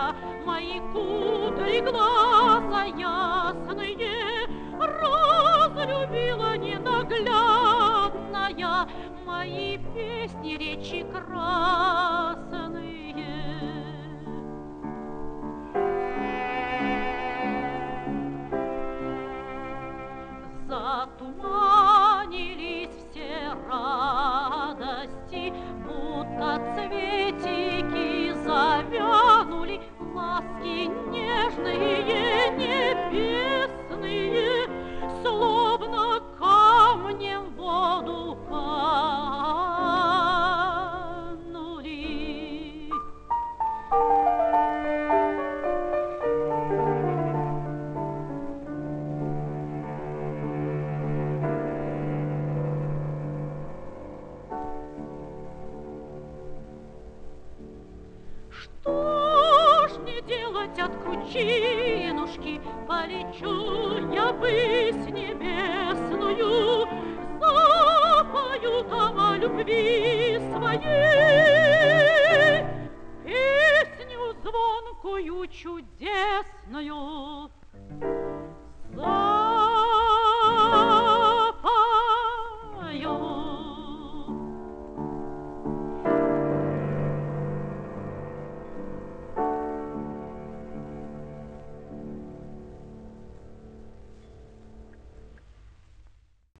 красная, мои кудри глаза ясные, разлюбила ненаглядная, мои песни речи красные. Затуманились все радости, будто цветики завянули, ласки нежные, небесные, словно камнем в воду канули. Что ж мне делать от кручинушки? Полечу я ввысь небесную, запою там о любви своей песню звонкую чудесную.